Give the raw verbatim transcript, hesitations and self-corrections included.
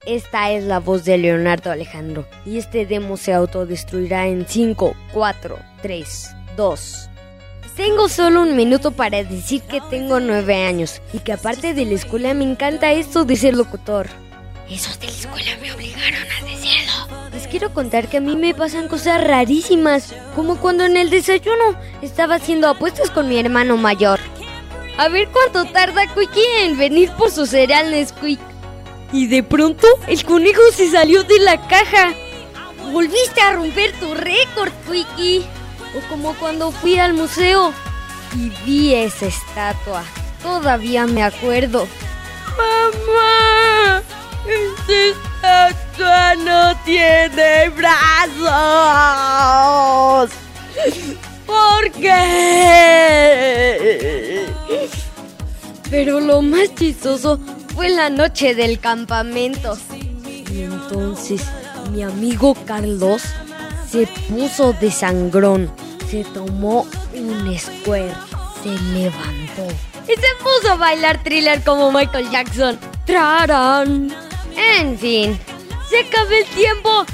Esta es la voz de Leonardo Alejandro y este demo se autodestruirá en cinco, cuatro, tres, dos. Tengo solo un minuto para decir que tengo nueve años y que aparte de la escuela me encanta esto de ser locutor. Esos de la escuela me obligaron a decirlo. Les quiero contar que a mí me pasan cosas rarísimas, como cuando en el desayuno estaba haciendo apuestas con mi hermano mayor. A ver cuánto tarda Quickie en venir por su cereal Nesquik. Y de pronto el conejo se salió de la caja. Volviste a romper tu récord, Quickie. O como cuando fui al museo y vi esa estatua. Todavía me acuerdo. ¡Mamá! ¡Esta estatua no tiene brazos! ¿Por qué? Pero lo más chistoso fue la noche del campamento. Y entonces mi amigo Carlos se puso de sangrón, se tomó un squirt, se levantó y se puso a bailar Thriller como Michael Jackson. ¡Trarán! En fin, se acabó el tiempo